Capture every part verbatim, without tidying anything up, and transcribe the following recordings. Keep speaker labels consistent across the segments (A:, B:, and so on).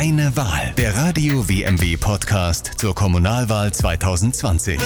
A: Deine Wahl. Der Radio W M W Podcast zur Kommunalwahl zwanzig zwanzig.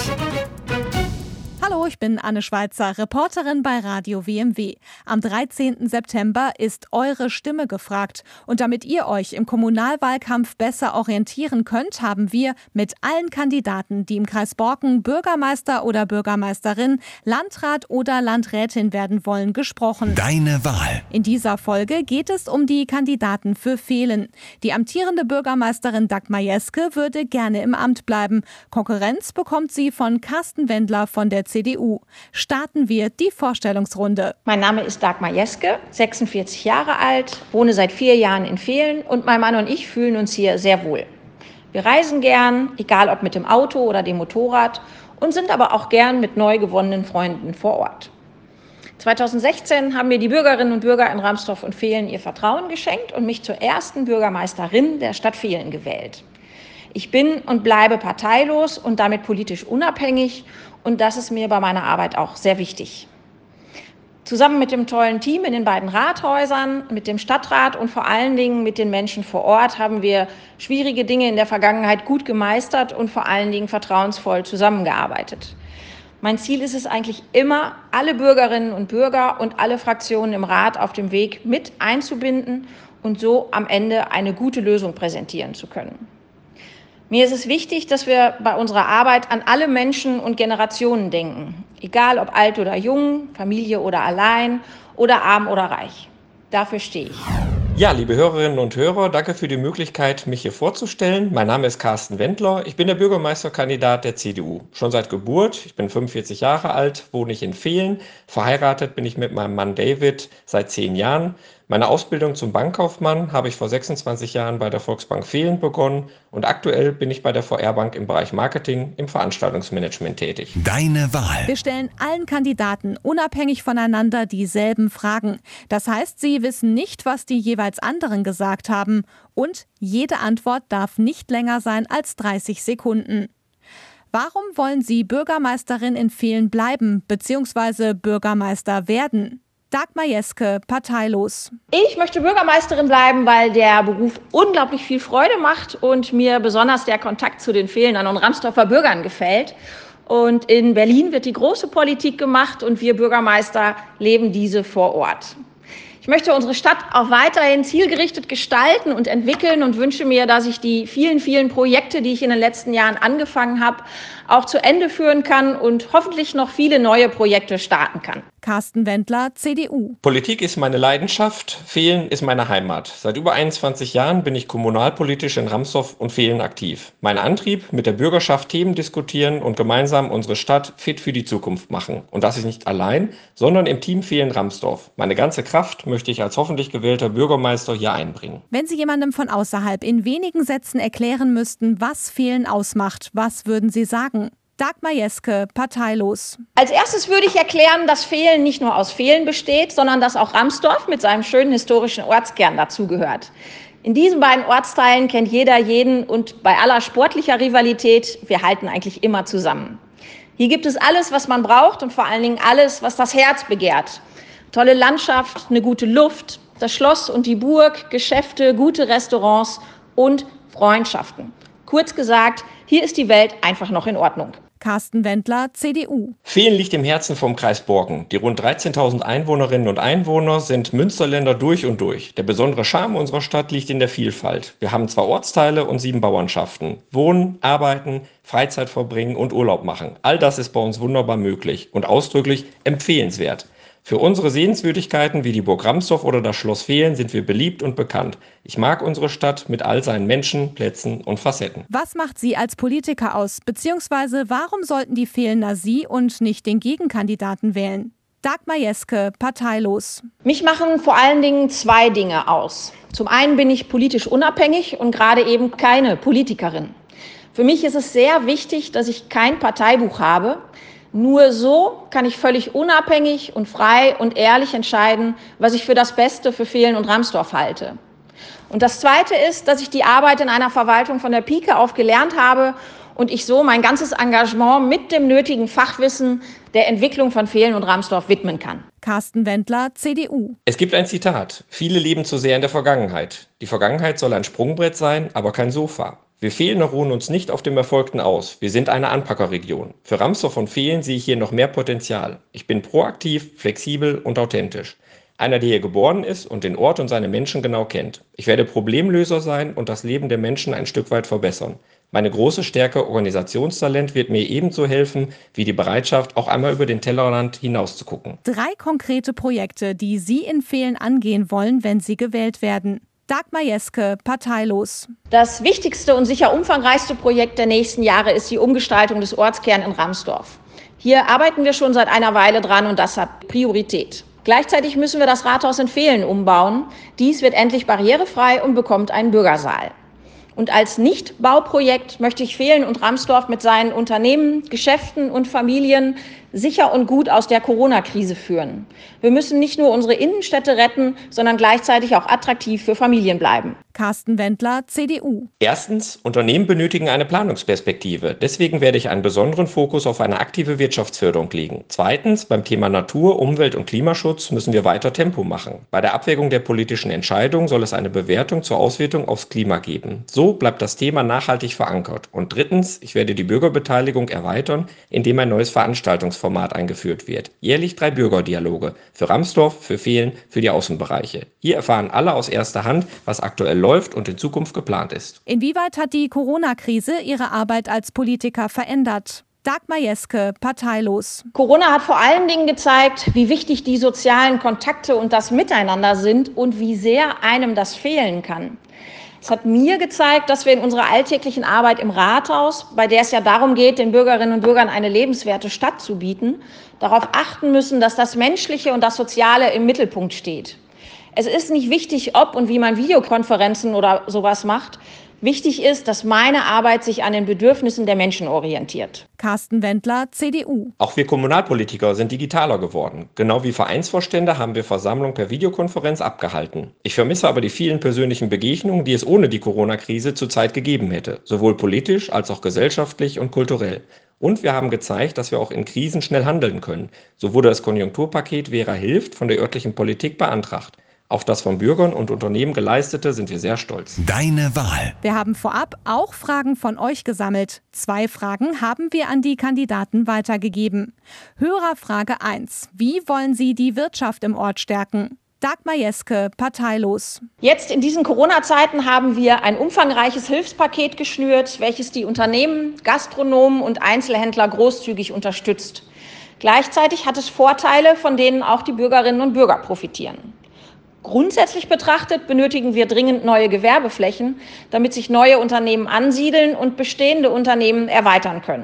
B: Hallo, ich bin Anne Schweizer, Reporterin bei Radio W M W. Am dreizehnten September ist eure Stimme gefragt. Und damit ihr euch im Kommunalwahlkampf besser orientieren könnt, haben wir mit allen Kandidaten, die im Kreis Borken Bürgermeister oder Bürgermeisterin, Landrat oder Landrätin werden wollen, gesprochen.
A: Deine Wahl.
B: In dieser Folge geht es um die Kandidaten für Vehlen. Die amtierende Bürgermeisterin Dagmar Jeske würde gerne im Amt bleiben. Konkurrenz bekommt sie von Carsten Wendler von der C D U. Starten wir die Vorstellungsrunde.
C: Mein Name ist Dagmar Jeske, sechsundvierzig Jahre alt, wohne seit vier Jahren in Vehlen und mein Mann und ich fühlen uns hier sehr wohl. Wir reisen gern, egal ob mit dem Auto oder dem Motorrad, und sind aber auch gern mit neu gewonnenen Freunden vor Ort. zweitausendsechzehn haben mir die Bürgerinnen und Bürger in Ramsdorf und Vehlen ihr Vertrauen geschenkt und mich zur ersten Bürgermeisterin der Stadt Vehlen gewählt. Ich bin und bleibe parteilos und damit politisch unabhängig, und das ist mir bei meiner Arbeit auch sehr wichtig. Zusammen mit dem tollen Team in den beiden Rathäusern, mit dem Stadtrat und vor allen Dingen mit den Menschen vor Ort haben wir schwierige Dinge in der Vergangenheit gut gemeistert und vor allen Dingen vertrauensvoll zusammengearbeitet. Mein Ziel ist es eigentlich immer, alle Bürgerinnen und Bürger und alle Fraktionen im Rat auf dem Weg mit einzubinden und so am Ende eine gute Lösung präsentieren zu können. Mir ist es wichtig, dass wir bei unserer Arbeit an alle Menschen und Generationen denken, egal ob alt oder jung, Familie oder allein oder arm oder reich. Dafür stehe ich.
D: Ja, liebe Hörerinnen und Hörer, danke für die Möglichkeit, mich hier vorzustellen. Mein Name ist Carsten Wendler, ich bin der Bürgermeisterkandidat der C D U. Schon seit Geburt, ich bin fünfundvierzig Jahre alt, wohne ich in Vehlen, verheiratet bin ich mit meinem Mann David seit zehn Jahren. Meine Ausbildung zum Bankkaufmann habe ich vor sechsundzwanzig Jahren bei der Volksbank Vehlen begonnen und aktuell bin ich bei der V R-Bank im Bereich Marketing im Veranstaltungsmanagement tätig.
A: Deine Wahl.
B: Wir stellen allen Kandidaten unabhängig voneinander dieselben Fragen. Das heißt, sie wissen nicht, was die jeweils anderen gesagt haben. Und jede Antwort darf nicht länger sein als dreißig Sekunden. Warum wollen Sie Bürgermeisterin in Vehlen bleiben bzw. Bürgermeister werden? Dagmar Jeske, parteilos.
C: Ich möchte Bürgermeisterin bleiben, weil der Beruf unglaublich viel Freude macht und mir besonders der Kontakt zu den Vehlenern und Ramsdorfer Bürgern gefällt. Und in Berlin wird die große Politik gemacht und wir Bürgermeister leben diese vor Ort. Ich möchte unsere Stadt auch weiterhin zielgerichtet gestalten und entwickeln und wünsche mir, dass ich die vielen, vielen Projekte, die ich in den letzten Jahren angefangen habe, auch zu Ende führen kann und hoffentlich noch viele neue Projekte starten kann.
B: Carsten Wendler, C D U.
D: Politik ist meine Leidenschaft, Vehlen ist meine Heimat. Seit über einundzwanzig Jahren bin ich kommunalpolitisch in Ramsdorf und Vehlen aktiv. Mein Antrieb, mit der Bürgerschaft Themen diskutieren und gemeinsam unsere Stadt fit für die Zukunft machen. Und das ist nicht allein, sondern im Team Vehlen-Ramsdorf. Meine ganze Kraft möchte ich als hoffentlich gewählter Bürgermeister hier einbringen.
B: Wenn Sie jemandem von außerhalb in wenigen Sätzen erklären müssten, was Vehlen ausmacht, was würden Sie sagen? Dagmar Jeske, parteilos.
C: Als erstes würde ich erklären, dass Vehlen nicht nur aus Vehlen besteht, sondern dass auch Ramsdorf mit seinem schönen historischen Ortskern dazugehört. In diesen beiden Ortsteilen kennt jeder jeden und bei aller sportlicher Rivalität, wir halten eigentlich immer zusammen. Hier gibt es alles, was man braucht und vor allen Dingen alles, was das Herz begehrt. Tolle Landschaft, eine gute Luft, das Schloss und die Burg, Geschäfte, gute Restaurants und Freundschaften. Kurz gesagt, hier ist die Welt einfach noch in Ordnung.
B: Carsten Wendler, C D U.
D: Vehlen liegt im Herzen vom Kreis Borken. Die rund dreizehntausend Einwohnerinnen und Einwohner sind Münsterländer durch und durch. Der besondere Charme unserer Stadt liegt in der Vielfalt. Wir haben zwei Ortsteile und sieben Bauernschaften. Wohnen, arbeiten, Freizeit verbringen und Urlaub machen. All das ist bei uns wunderbar möglich und ausdrücklich empfehlenswert. Für unsere Sehenswürdigkeiten wie die Burg Ramsdorf oder das Schloss Vehlen sind wir beliebt und bekannt. Ich mag unsere Stadt mit all seinen Menschen, Plätzen und Facetten.
B: Was macht Sie als Politiker aus? Beziehungsweise warum sollten die Vehlener Sie und nicht den Gegenkandidaten wählen? Dagmar Jeske, parteilos.
C: Mich machen vor allen Dingen zwei Dinge aus. Zum einen bin ich politisch unabhängig und gerade eben keine Politikerin. Für mich ist es sehr wichtig, dass ich kein Parteibuch habe. Nur so kann ich völlig unabhängig und frei und ehrlich entscheiden, was ich für das Beste für Vehlen und Ramsdorf halte. Und das Zweite ist, dass ich die Arbeit in einer Verwaltung von der Pike auf gelernt habe und ich so mein ganzes Engagement mit dem nötigen Fachwissen der Entwicklung von Vehlen und Ramsdorf widmen kann.
B: Carsten Wendler, C D U.
D: Es gibt ein Zitat: Viele leben zu sehr in der Vergangenheit. Die Vergangenheit soll ein Sprungbrett sein, aber kein Sofa. Wir Vehlener ruhen uns nicht auf dem Erfolgten aus. Wir sind eine Anpackerregion. Für Ramsdorf und Vehlen sehe ich hier noch mehr Potenzial. Ich bin proaktiv, flexibel und authentisch. Einer, der hier geboren ist und den Ort und seine Menschen genau kennt. Ich werde Problemlöser sein und das Leben der Menschen ein Stück weit verbessern. Meine große Stärke Organisationstalent wird mir ebenso helfen wie die Bereitschaft, auch einmal über den Tellerrand hinaus zu gucken.
B: Drei konkrete Projekte, die Sie in Vehlen angehen wollen, wenn Sie gewählt werden. Dagmar Jeske, parteilos.
C: Das wichtigste und sicher umfangreichste Projekt der nächsten Jahre ist die Umgestaltung des Ortskerns in Ramsdorf. Hier arbeiten wir schon seit einer Weile dran und das hat Priorität. Gleichzeitig müssen wir das Rathaus in Vehlen umbauen. Dies wird endlich barrierefrei und bekommt einen Bürgersaal. Und als Nicht-Bauprojekt möchte ich Vehlen und Ramsdorf mit seinen Unternehmen, Geschäften und Familien sicher und gut aus der Corona-Krise führen. Wir müssen nicht nur unsere Innenstädte retten, sondern gleichzeitig auch attraktiv für Familien bleiben.
B: Carsten Wendler, C D U.
D: Erstens, Unternehmen benötigen eine Planungsperspektive. Deswegen werde ich einen besonderen Fokus auf eine aktive Wirtschaftsförderung legen. Zweitens, beim Thema Natur, Umwelt und Klimaschutz müssen wir weiter Tempo machen. Bei der Abwägung der politischen Entscheidungen soll es eine Bewertung zur Auswirkung aufs Klima geben. So bleibt das Thema nachhaltig verankert. Und drittens, ich werde die Bürgerbeteiligung erweitern, indem ein neues Veranstaltungsformat eingeführt wird. Jährlich drei Bürgerdialoge. Für Ramsdorf, für Vehlen, für die Außenbereiche. Hier erfahren alle aus erster Hand, was aktuell läuft und in Zukunft geplant ist.
B: Inwieweit hat die Corona-Krise Ihre Arbeit als Politiker verändert? Dagmar Jeske, parteilos.
C: Corona hat vor allen Dingen gezeigt, wie wichtig die sozialen Kontakte und das Miteinander sind und wie sehr einem das fehlen kann. Es hat mir gezeigt, dass wir in unserer alltäglichen Arbeit im Rathaus, bei der es ja darum geht, den Bürgerinnen und Bürgern eine lebenswerte Stadt zu bieten, darauf achten müssen, dass das Menschliche und das Soziale im Mittelpunkt steht. Es ist nicht wichtig, ob und wie man Videokonferenzen oder sowas macht. Wichtig ist, dass meine Arbeit sich an den Bedürfnissen der Menschen orientiert.
B: Carsten Wendler, C D U.
D: Auch wir Kommunalpolitiker sind digitaler geworden. Genau wie Vereinsvorstände haben wir Versammlungen per Videokonferenz abgehalten. Ich vermisse aber die vielen persönlichen Begegnungen, die es ohne die Corona-Krise zurzeit gegeben hätte. Sowohl politisch als auch gesellschaftlich und kulturell. Und wir haben gezeigt, dass wir auch in Krisen schnell handeln können. So wurde das Konjunkturpaket Vera hilft von der örtlichen Politik beantragt. Auf das von Bürgern und Unternehmen geleistete sind wir sehr stolz.
A: Deine Wahl.
B: Wir haben vorab auch Fragen von euch gesammelt. Zwei Fragen haben wir an die Kandidaten weitergegeben. Hörerfrage eins. Wie wollen Sie die Wirtschaft im Ort stärken? Dagmar Jeske, parteilos.
C: Jetzt in diesen Corona-Zeiten haben wir ein umfangreiches Hilfspaket geschnürt, welches die Unternehmen, Gastronomen und Einzelhändler großzügig unterstützt. Gleichzeitig hat es Vorteile, von denen auch die Bürgerinnen und Bürger profitieren. Grundsätzlich betrachtet benötigen wir dringend neue Gewerbeflächen, damit sich neue Unternehmen ansiedeln und bestehende Unternehmen erweitern können.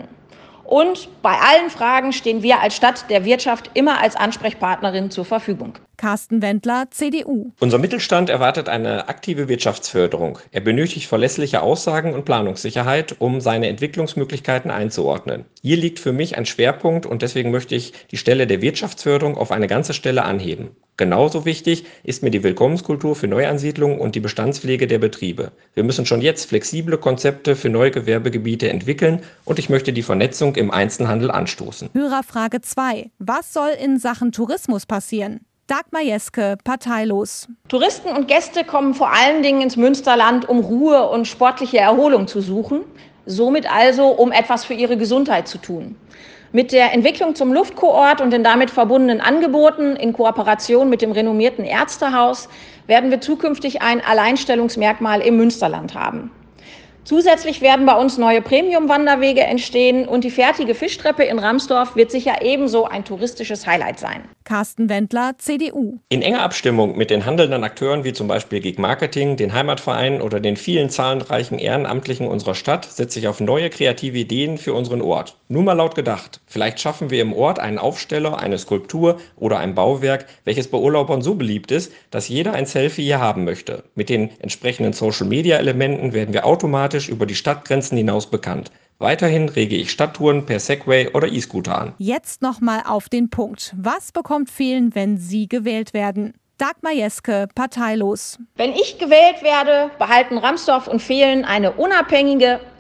C: Und bei allen Fragen stehen wir als Stadt der Wirtschaft immer als Ansprechpartnerin zur Verfügung.
B: Carsten Wendler, C D U.
D: Unser Mittelstand erwartet eine aktive Wirtschaftsförderung. Er benötigt verlässliche Aussagen und Planungssicherheit, um seine Entwicklungsmöglichkeiten einzuordnen. Hier liegt für mich ein Schwerpunkt und deswegen möchte ich die Stelle der Wirtschaftsförderung auf eine ganze Stelle anheben. Genauso wichtig ist mir die Willkommenskultur für Neuansiedlungen und die Bestandspflege der Betriebe. Wir müssen schon jetzt flexible Konzepte für neue Gewerbegebiete entwickeln und ich möchte die Vernetzung im Einzelhandel anstoßen.
B: Hörerfrage zwei. Was soll in Sachen Tourismus passieren? Dagmar Jeske, parteilos.
C: Touristen und Gäste kommen vor allen Dingen ins Münsterland, um Ruhe und sportliche Erholung zu suchen. Somit also, um etwas für ihre Gesundheit zu tun. Mit der Entwicklung zum Luftkurort und den damit verbundenen Angeboten in Kooperation mit dem renommierten Ärztehaus werden wir zukünftig ein Alleinstellungsmerkmal im Münsterland haben. Zusätzlich werden bei uns neue Premium-Wanderwege entstehen und die fertige Fischtreppe in Ramsdorf wird sicher ebenso ein touristisches Highlight sein.
B: Carsten Wendler, C D U.
D: In enger Abstimmung mit den handelnden Akteuren wie zum Beispiel Gig Marketing, den Heimatvereinen oder den vielen zahlreichen Ehrenamtlichen unserer Stadt setze ich auf neue kreative Ideen für unseren Ort. Nur mal laut gedacht, vielleicht schaffen wir im Ort einen Aufsteller, eine Skulptur oder ein Bauwerk, welches bei Urlaubern so beliebt ist, dass jeder ein Selfie hier haben möchte. Mit den entsprechenden Social-Media-Elementen werden wir automatisch über die Stadtgrenzen hinaus bekannt. Weiterhin rege ich Stadttouren per Segway oder E-Scooter an.
B: Jetzt nochmal auf den Punkt. Was bekommt Vehlen, wenn Sie gewählt werden? Dagmar Jeske, parteilos.
C: Wenn ich gewählt werde, behalten Ramsdorf und Vehlen eine unabhängige,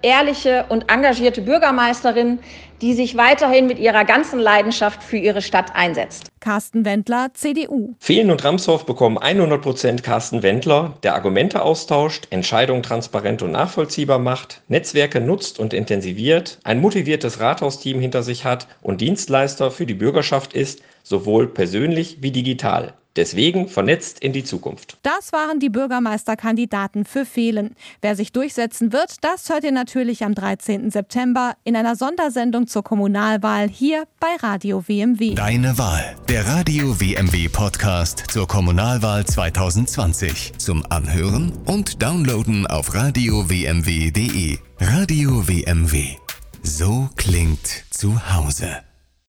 C: ehrliche und engagierte Bürgermeisterin, die sich weiterhin mit ihrer ganzen Leidenschaft für ihre Stadt einsetzt.
B: Carsten Wendler, C D U.
D: Fehlen und Ramshof bekommen hundert Prozent Carsten Wendler, der Argumente austauscht, Entscheidungen transparent und nachvollziehbar macht, Netzwerke nutzt und intensiviert, ein motiviertes Rathausteam hinter sich hat und Dienstleister für die Bürgerschaft ist, sowohl persönlich wie digital. Deswegen vernetzt in die Zukunft.
B: Das waren die Bürgermeisterkandidaten für Vehlen. Wer sich durchsetzen wird, das hört ihr natürlich am dreizehnten September in einer Sondersendung zur Kommunalwahl hier bei Radio W M W.
A: Deine Wahl. Der Radio W M W Podcast zur Kommunalwahl zwanzig zwanzig. Zum Anhören und Downloaden auf radio w m w punkt d e. Radio W M W. So klingt zu Hause.